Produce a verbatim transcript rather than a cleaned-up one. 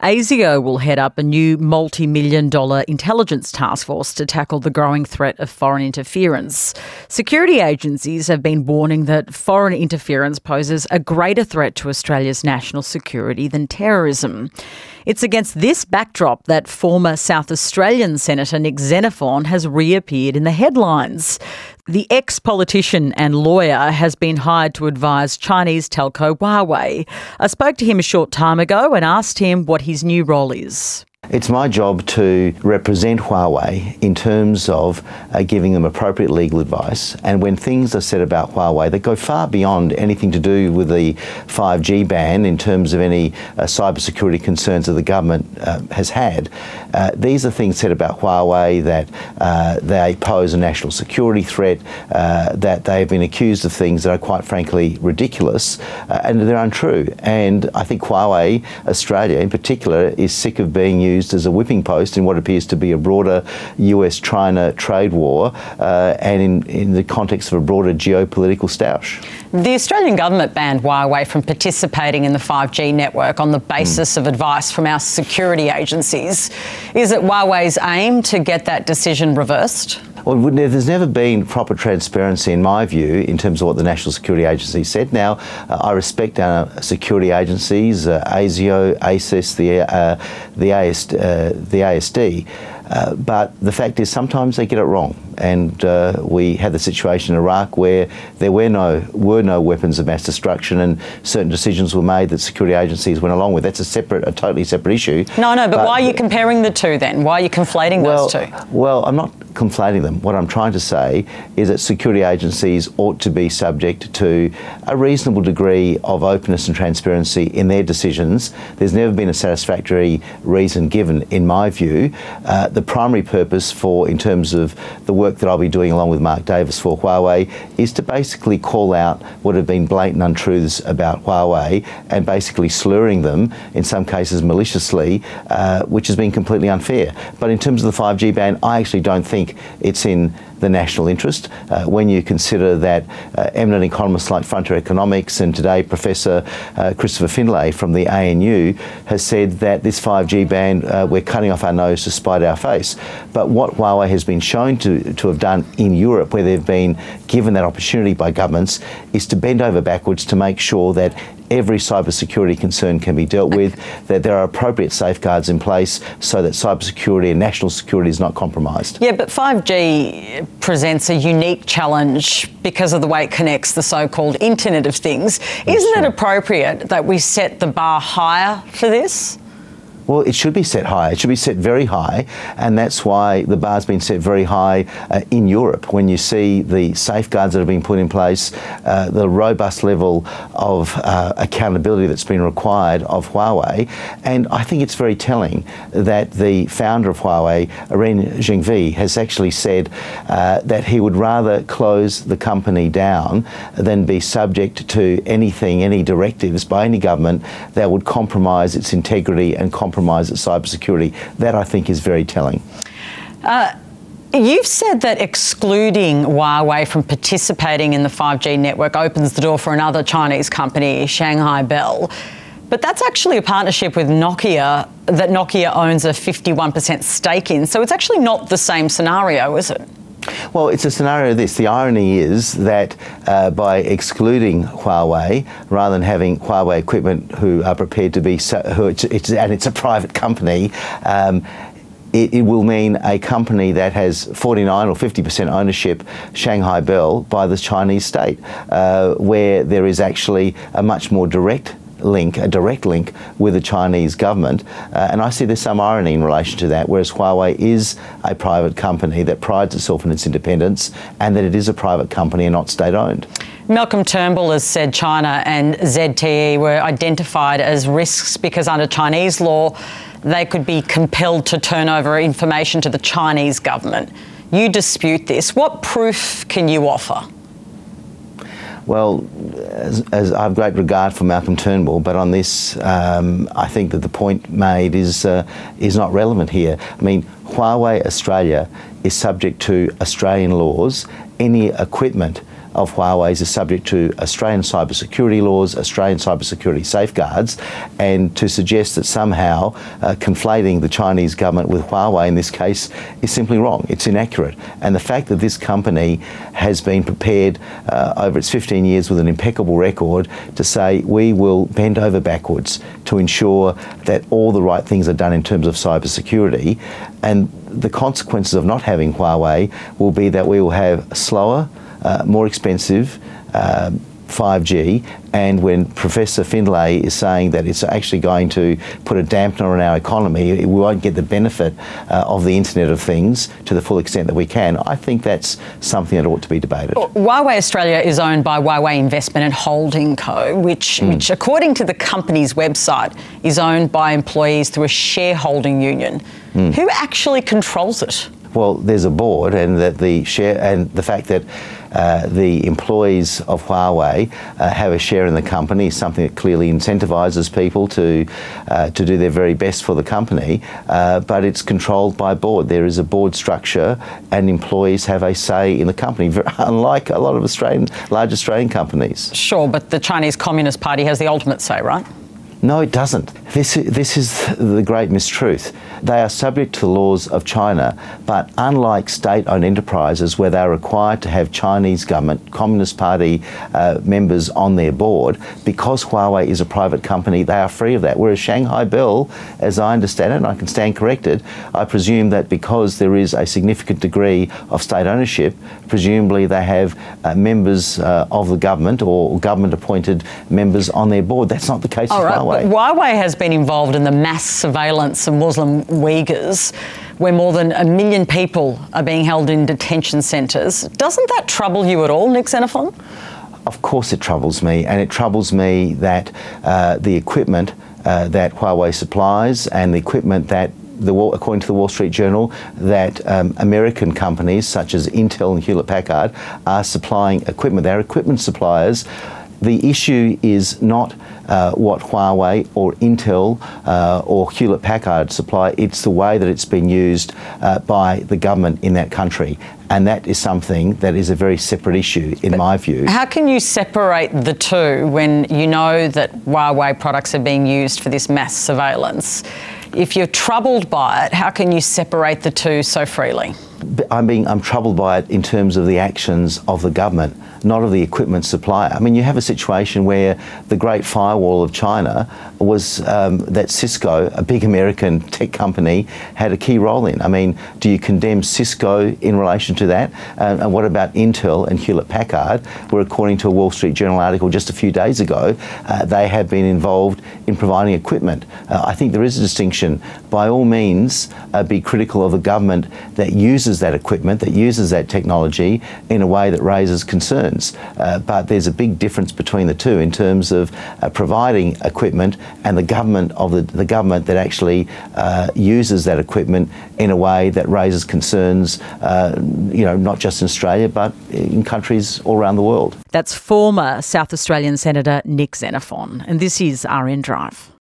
ASIO will head up a new multi-million dollar intelligence task force to tackle the growing threat of foreign interference. Security agencies have been warning that foreign interference poses a greater threat to Australia's national security than terrorism. It's against this backdrop that former South Australian Senator Nick Xenophon has reappeared in the headlines. The ex-politician and lawyer has been hired to advise Chinese telco Huawei. I spoke to him a short time ago and asked him what his new role is. It's my job to represent Huawei in terms of uh, giving them appropriate legal advice, and when things are said about Huawei that go far beyond anything to do with the five G ban in terms of any uh, cybersecurity concerns that the government uh, has had, uh, these are things said about Huawei that uh, they pose a national security threat, uh, that they have been accused of things that are quite frankly ridiculous, uh, and they're untrue. And I think Huawei Australia in particular is sick of being used used as a whipping post in what appears to be a broader U S China trade war uh, and in, in the context of a broader geopolitical stoush. The Australian government banned Huawei from participating in the five G network on the basis mm. of advice from our security agencies. Is it Huawei's aim to get that decision reversed? Well, there's never been proper transparency, in my view, in terms of what the National Security Agency said. Now, uh, I respect our security agencies, uh, ASIO, ASIS, the, uh, the, A S, uh, the A S D, uh, but the fact is sometimes they get it wrong. And uh, we had the situation in Iraq where there were no were no weapons of mass destruction, and certain decisions were made that security agencies went along with. That's a separate, a totally separate issue. No, no, but, but why are you comparing the two then? Why are you conflating well, those two? Well, I'm not conflating them. What I'm trying to say is that security agencies ought to be subject to a reasonable degree of openness and transparency in their decisions. There's never been a satisfactory reason given, in my view. Uh, the primary purpose for, in terms of the work that I'll be doing along with Mark Davis for Huawei, is to basically call out what have been blatant untruths about Huawei and basically slurring them, in some cases maliciously, uh, which has been completely unfair. But in terms of the five G ban, I actually don't think it's in the national interest. Uh, when you consider that uh, eminent economists like Frontier Economics and today Professor uh, Christopher Finlay from the A N U has said that this five G ban, uh, we're cutting off our nose to spite our face. But what Huawei has been shown to, to have done in Europe, where they've been given that opportunity by governments, is to bend over backwards to make sure that every cybersecurity concern can be dealt with, that there are appropriate safeguards in place so that cybersecurity and national security is not compromised. Yeah, but five G presents a unique challenge because of the way it connects the so-called Internet of Things. That's Isn't true. It appropriate that we set the bar higher for this? Well, it should be set high. It should be set very high, and that's why the bar's been set very high uh, in Europe. When you see the safeguards that have been put in place, uh, the robust level of uh, accountability that's been required of Huawei, and I think it's very telling that the founder of Huawei, Ren Zhengfei, has actually said uh, that he would rather close the company down than be subject to anything, any directives by any government that would compromise its integrity and compromise compromise its cybersecurity. That, I think, is very telling. Uh, you've said that excluding Huawei from participating in the five G network opens the door for another Chinese company, Shanghai Bell. But that's actually a partnership with Nokia that Nokia owns a fifty-one percent stake in. So it's actually not the same scenario, is it? Well, it's a scenario of this. The irony is that uh, by excluding Huawei, rather than having Huawei equipment who are prepared to be, so, who it's, it's, and it's a private company, um, it, it will mean a company that has forty-nine or fifty percent ownership, Shanghai Bell, by the Chinese state, uh, where there is actually a much more direct link, a direct link with the Chinese government. Uh, and I see there's some irony in relation to that, whereas Huawei is a private company that prides itself on its independence and that it is a private company and not state-owned. Malcolm Turnbull has said China and Z T E were identified as risks because under Chinese law, they could be compelled to turn over information to the Chinese government. You dispute this. What proof can you offer? Well, as, as I have great regard for Malcolm Turnbull, but on this, um, I think that the point made is uh, is not relevant here. I mean, Huawei Australia is subject to Australian laws. Any equipment of Huawei's is subject to Australian cybersecurity laws, Australian cybersecurity safeguards, and to suggest that somehow uh, conflating the Chinese government with Huawei in this case is simply wrong. It's inaccurate. And the fact that this company has been prepared uh, over its fifteen years with an impeccable record to say we will bend over backwards to ensure that all the right things are done in terms of cybersecurity, and the consequences of not having Huawei will be that we will have slower, uh, more expensive uh, five G, and when Professor Findlay is saying that it's actually going to put a dampener on our economy, we won't get the benefit uh, of the Internet of Things to the full extent that we can, I think that's something that ought to be debated. Huawei Australia is owned by Huawei Investment and Holding Co, which, mm. which according to the company's website, is owned by employees through a shareholding union. Mm. Who actually controls it? Well, there's a board, and that the share and the fact that uh, the employees of Huawei uh, have a share in the company is something that clearly incentivises people to uh, to do their very best for the company. Uh, but it's controlled by a board. There is a board structure, and employees have a say in the company, unlike a lot of Australian large Australian companies. Sure, but the Chinese Communist Party has the ultimate say, right? No, it doesn't. This, this is the great mistruth. They are subject to the laws of China, but unlike state-owned enterprises where they are required to have Chinese government, Communist Party uh, members on their board, because Huawei is a private company, they are free of that. Whereas Shanghai Bell, as I understand it, and I can stand corrected, I presume that because there is a significant degree of state ownership, presumably they have uh, members uh, of the government or government-appointed members on their board. That's not the case with Huawei. But Huawei has been involved in the mass surveillance of Muslim Uyghurs, where more than a million people are being held in detention centres. Doesn't that trouble you at all, Nick Xenophon? Of course it troubles me, and it troubles me that uh, the equipment uh, that Huawei supplies and the equipment that The, according to the Wall Street Journal, that um, American companies such as Intel and Hewlett-Packard are supplying equipment. They're equipment suppliers. The issue is not uh, what Huawei or Intel uh, or Hewlett-Packard supply, it's the way that it's been used uh, by the government in that country. And that is something that is a very separate issue, in but my view. How can you separate the two when you know that Huawei products are being used for this mass surveillance? If you're troubled by it, how can you separate the two so freely? I'm being, I'm troubled by it in terms of the actions of the government, not of the equipment supplier. I mean, you have a situation where the Great Firewall of China was um, that Cisco, a big American tech company, had a key role in. I mean, do you condemn Cisco in relation to that? Um, and what about Intel and Hewlett-Packard, where according to a Wall Street Journal article just a few days ago, uh, they have been involved in providing equipment. Uh, I think there is a distinction. By all means, uh, be critical of the government that uses that equipment, that uses that technology in a way that raises concerns. Uh, but there's a big difference between the two in terms of uh, providing equipment and the government of the, the government that actually uh, uses that equipment in a way that raises concerns, uh, you know, not just in Australia, but in countries all around the world. That's former South Australian Senator Nick Xenophon, and this is R N Drive.